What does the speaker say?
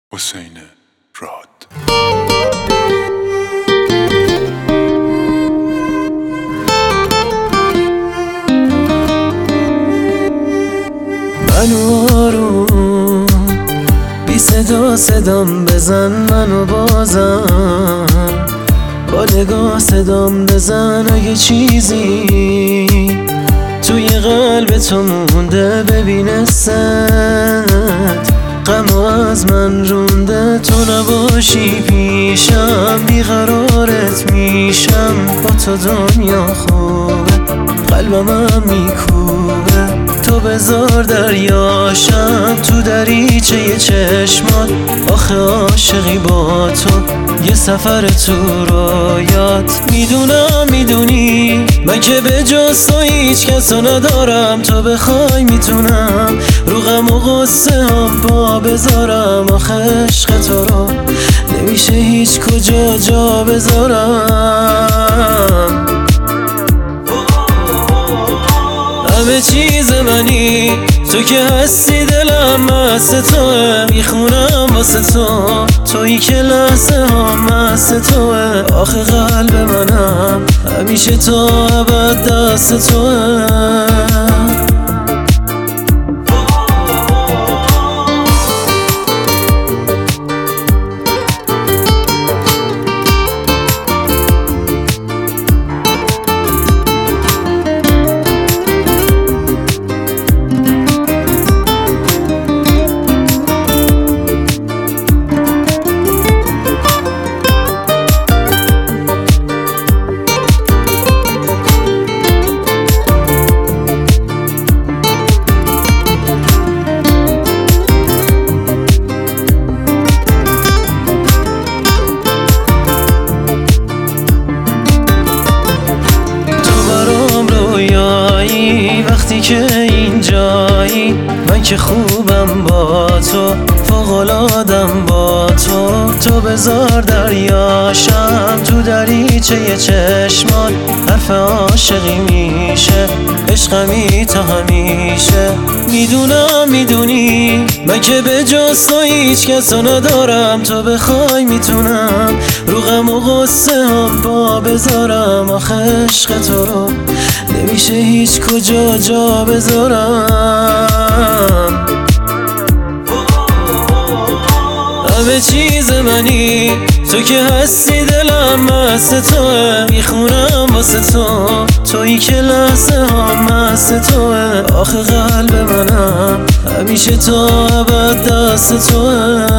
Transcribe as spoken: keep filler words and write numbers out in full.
حسین راد. منو آروم بی صدا صدام بزن، منو بازم با نگاه صدام بزن. اگه چیزی توی قلب تو مونده ببین است غم از من رونده. تو نباشی پیشم بیقرارت میشم، با تو دنیا خوبه قلبم هم میکوبه. تو بذار دریاشم تو دریچه چشمات، آخه عاشقی با تو یه سفر تو رویات. میدونم میدونی من که به جز تو هیچ کسو ندارم، تو بخوای میتونم رو غم و غصه هم پا بذارم. آخه عشق تو رو نمیشه هیچ کجا جا بذارم. همه چیز منی تو که هستی، دلم مست توه، میخونم واسه تو تویی که لحظه ها مست توه. آخه قلب منم همیشه تا ابد دست توه. وقتی که اینجایی من که خوبم با تو، فوق‌العاده‌ام با تو. تو بذار دریاشم تو دریچه چشمات، حرف عاشقی میشه عشقمی تا همیشه. میدونم میدونی من که به جز تو هیچ کسو ندارم، تو بخوای میتونم رو غم و غصه هم پا بذارم. آخه عشق تو رو نمیشه هیچ کجا جا بذارم. همه چیز منی تو که هستی، دلم مست توه، میخونم واسه تو تویی که لحظه ها مست توه. آخه قلب منم همیشه تا ابد دست توه.